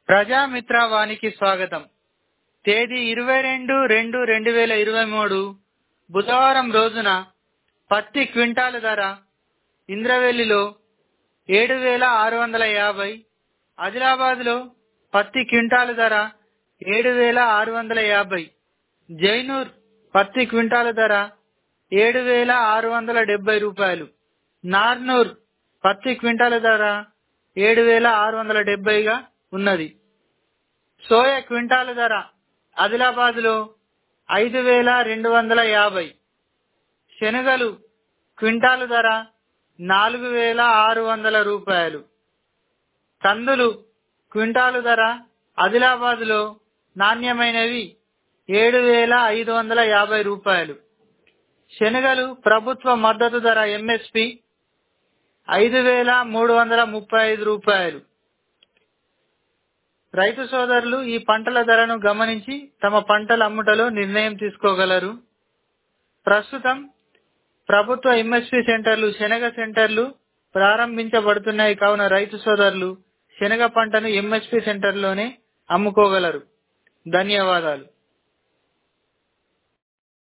ప్రజామిత్ర వానికి స్వాగతం. తేదీ 22/2/2023 బుధవారం రోజున పత్తి క్వింటాలు ధర ఇంద్రవెల్లిలో 7,650, ఆదిలాబాద్లో పత్తి క్వింటాలు ధర 7,650, జైనూర్ పత్తి క్వింటాలు ధర 7,670 రూపాయలు, నార్నూర్ పత్తి క్వింటాలు ధర 7,670గా ఉన్నది. సోయా క్వింటాలు ధర ఆదిలాబాద్లో 5,250, శనగలు క్వింటాలు ధర 4,600 రూపాయలు, కందులు క్వింటాలు ధర ఆదిలాబాద్లో నాణ్యమైనవి 7,550 రూపాయలు, శనగలు ప్రభుత్వ మద్దతు ధర ఎంఎస్పి 5,335 రూపాయలు. రైతు సోదరులు ఈ పంటల ధరను గమనించి తమ పంటల అమ్ముటలో నిర్ణయం తీసుకోగలరు. ప్రస్తుతం ప్రభుత్వ ఎంఎస్పి సెంటర్లు, శనగ సెంటర్లు ప్రారంభించబడుతున్నాయి కావున రైతు సోదరులు శనగ పంటను ఎంఎస్పి సెంటర్లోనే అమ్ముకోగలరు. ధన్యవాదాలు.